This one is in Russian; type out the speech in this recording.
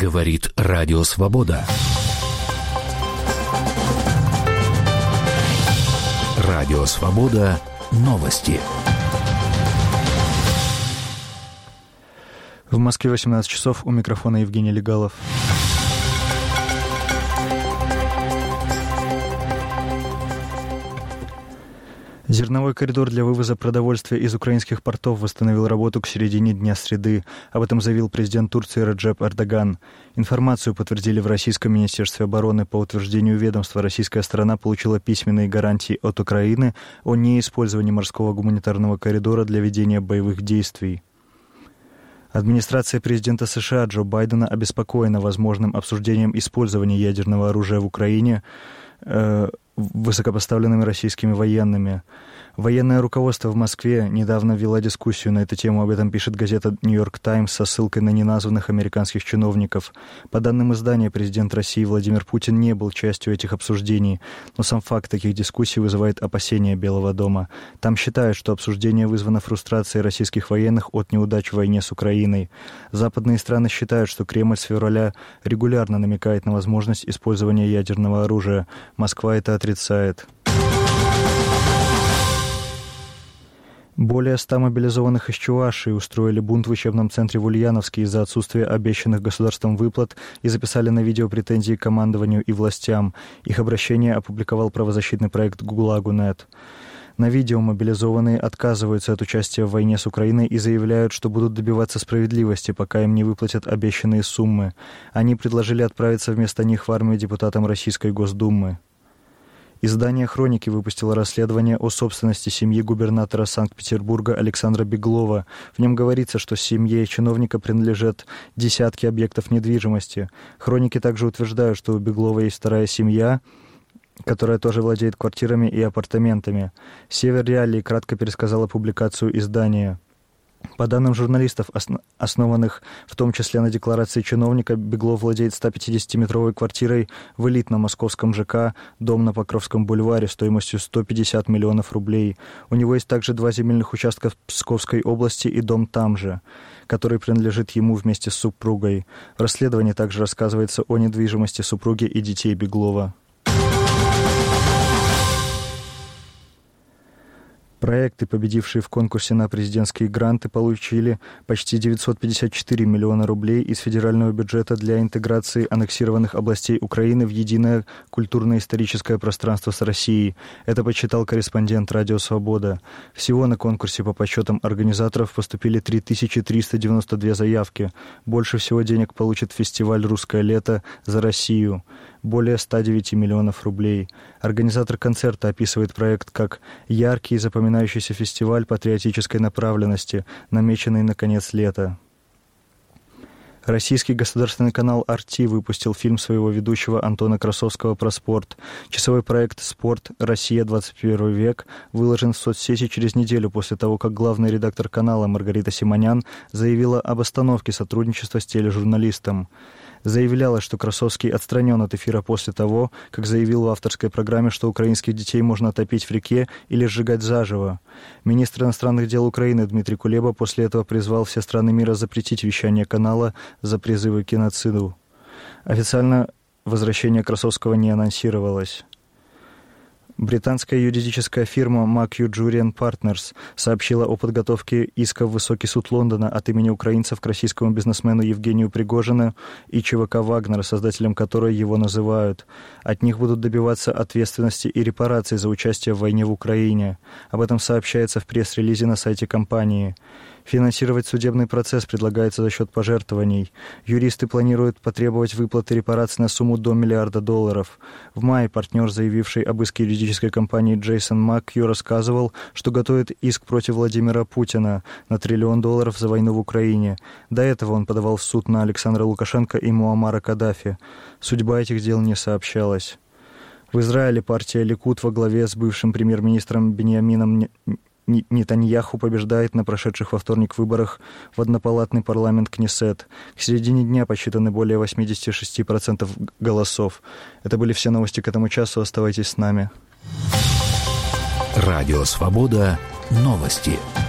Говорит Радио Свобода. Радио Свобода. Новости. В Москве 18 часов. У микрофона Евгений Легалов. Зерновой коридор для вывоза продовольствия из украинских портов восстановил работу к середине дня среды. Об этом заявил президент Турции Реджеп Эрдоган. Информацию подтвердили в Российском министерстве обороны. По утверждению ведомства, российская сторона получила письменные гарантии от Украины о неиспользовании морского гуманитарного коридора для ведения боевых действий. Администрация президента США Джо Байдена обеспокоена возможным обсуждением использования ядерного оружия в Украине высокопоставленными российскими военными. Военное руководство в Москве недавно вела дискуссию на эту тему. Об этом пишет газета «Нью-Йорк Таймс» со ссылкой на неназванных американских чиновников. По данным издания, президент России Владимир Путин не был частью этих обсуждений, но сам факт таких дискуссий вызывает опасения Белого дома. Там считают, что обсуждение вызвано фрустрацией российских военных от неудач в войне с Украиной. Западные страны считают, что Кремль с февраля регулярно намекает на возможность использования ядерного оружия. Москва это отрицает. Более 100 мобилизованных из Чувашии устроили бунт в учебном центре в Ульяновске из-за отсутствия обещанных государством выплат и записали на видео претензии к командованию и властям. Их обращение опубликовал правозащитный проект «ГУЛАГу.нет». На видео мобилизованные отказываются от участия в войне с Украиной и заявляют, что будут добиваться справедливости, пока им не выплатят обещанные суммы. Они предложили отправиться вместо них в армию депутатам Российской Госдумы. Издание «Хроники» выпустило расследование о собственности семьи губернатора Санкт-Петербурга Александра Беглова. В нем говорится, что семье чиновника принадлежат десятки объектов недвижимости. Хроники также утверждают, что у Беглова есть вторая семья, которая тоже владеет квартирами и апартаментами. «Север Реалии» кратко пересказала публикацию издания. По данным журналистов, основанных в том числе на декларации чиновника, Беглов владеет 150-метровой квартирой в элитном московском ЖК «Дом на Покровском бульваре» стоимостью 150 миллионов рублей. У него есть также 2 земельных участка в Псковской области и дом там же, который принадлежит ему вместе с супругой. В расследовании также рассказывается о недвижимости супруги и детей Беглова. Проекты, победившие в конкурсе на президентские гранты, получили почти 954 миллиона рублей из федерального бюджета для интеграции аннексированных областей Украины в единое культурно-историческое пространство с Россией. Это подсчитал корреспондент «Радио Свобода». Всего на конкурсе по подсчетам организаторов поступили 3392 заявки. Больше всего денег получит фестиваль «Русское лето» за Россию. Более 109 миллионов рублей. Организатор концерта описывает проект как яркий и запоминающийся фестиваль патриотической направленности, намеченный на конец лета. Российский государственный канал «Арти» выпустил фильм своего ведущего Антона Красовского про спорт. Часовой проект «Спорт. Россия. 21 век» выложен в соцсети через неделю после того, как главный редактор канала Маргарита Симонян заявила об остановке сотрудничества с тележурналистом. Заявляла, что Красовский отстранен от эфира после того, как заявил в авторской программе, что украинских детей можно топить в реке или сжигать заживо. Министр иностранных дел Украины Дмитрий Кулеба после этого призвал все страны мира запретить вещание канала за призывы к геноциду. Официально возвращение Красовского не анонсировалось. Британская юридическая фирма Макью Джуриан Партнерс сообщила о подготовке иска в Высокий суд Лондона от имени украинцев к российскому бизнесмену Евгению Пригожину и ЧВК «Вагнера», создателем которой его называют. От них будут добиваться ответственности и репараций за участие в войне в Украине. Об этом сообщается в пресс-релизе на сайте компании. Финансировать судебный процесс предлагается за счет пожертвований. Юристы планируют потребовать выплаты репараций на сумму до $1 миллиарда. В мае партнер, заявивший об иске юридической компании Джейсон Маккью, рассказывал, что готовит иск против Владимира Путина на $1 триллион за войну в Украине. До этого он подавал в суд на Александра Лукашенко и Муаммара Каддафи. Судьба этих дел не сообщалась. В Израиле партия Ликуд во главе с бывшим премьер-министром Биньямином Нетаньяху побеждает на прошедших во вторник выборах в однопалатный парламент Кнессет. К середине дня подсчитаны более 86% голосов. Это были все новости к этому часу. Оставайтесь с нами. Радио Свобода. Новости.